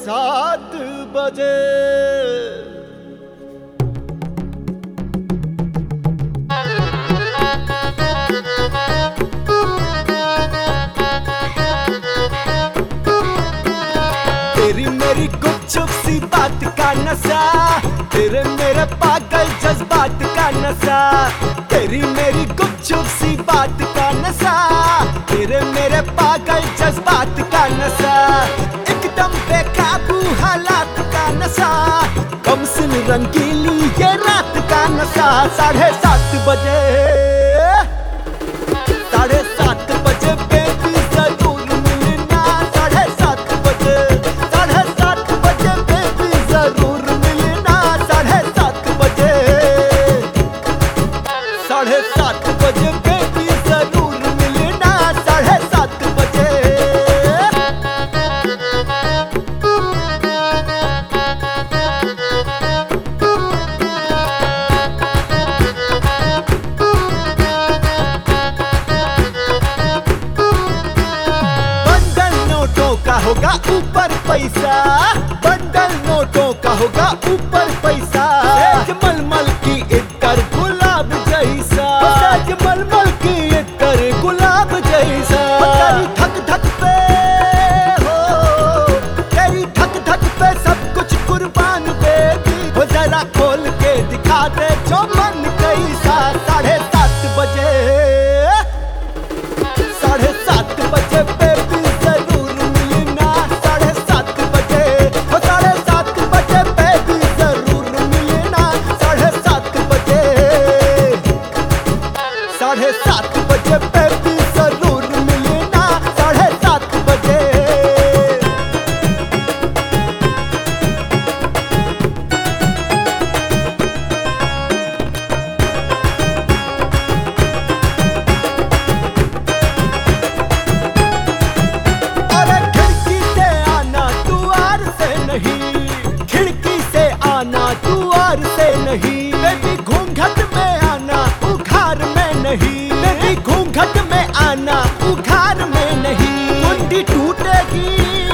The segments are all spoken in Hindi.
7 बजे। तेरी मेरी गुपचुप सी बात का नशा, तेरे मेरे पागल जज्बात का नशा। तेरी मेरी गुपचुप सी बात का नशा, तेरे मेरे पागल जज्बात का नशा। एकदम बेकाबू हालात का नशा, कमसिन रंगीली ये रात का नशा। 7:30 बजे, 7:30 बजे बेबी जरूर मिलना। 7:30 बजे, 7:30 बजे बेबी जरूर मिलना। 7:30 बजे, 7:30 बजे बेबी जरूर मिलना। 7:30 बजे। होगा ऊपर पैसा, बंडल नोटों का होगा ऊपर पैसा। मलमल की इतर गुलाब जैसा, मलमल की इतर गुलाब जैसा। तेरी धक धक पे हो, तेरी धक धक पे सब कुछ कुर्बान बेबी। हो जरा खोल के दिखा दे जो मन कैसा। 7:30 बजे, 7:30 बजे बेबी जरूर मिलना। 7:30 बजे, 7:30 बजे बेबी जरूर मिलना। 7:30 बजे, 7:30 बजे बेबी जरूर मिलना। 7:30 बजे। खिड़की से आना द्वार से नहीं, बेबी घूंघट में आना उघार में नहीं। बेबी घूंघट में आना उघार में नहीं। कुंडी टूटेगी,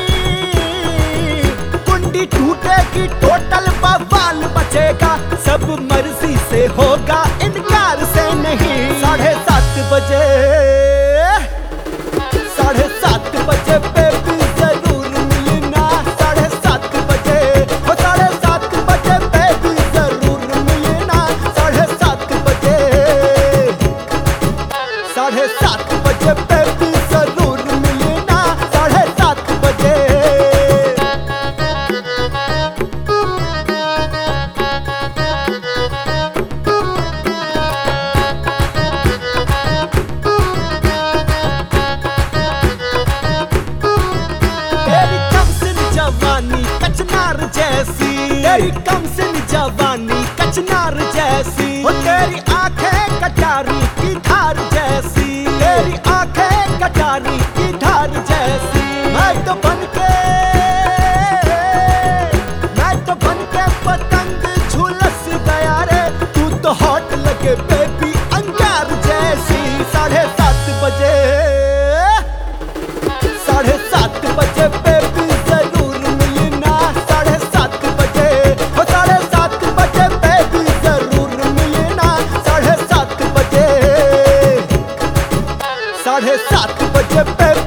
कुंडी टूटेगी, टोटल बवाल बचेगा। सब मर्जी से होगा, इनकार से नहीं। 7:30 बजे, 7:30 बजे बेबी जरूर मिलना। 7:30 बजे, 7:30 बजे बेबी जरूर मिलना। 7:30 बजे, 7:30 बजे बेबी जरूर मिलना। 7:30 बजे। तेरी कमसिन जवानी कचनार जैसी, तेरी कमसिन जवानी कचनार जैसी। हो तेरी आंखें कटारी की धार जैसी, तेरी आंखें कटारी की धार जैसी। मैं तो बनके पतंग झुलस गया रे, तू तो हॉट लगे बेबी अंगार जैसी। 7:30 बजे, 7:30 बजे बेबी जरूर मिलना। 7:30 बजे, 7:30 बजे बेबी जरूर मिलना। 7:30 बजे, 7:30 बजे बेबी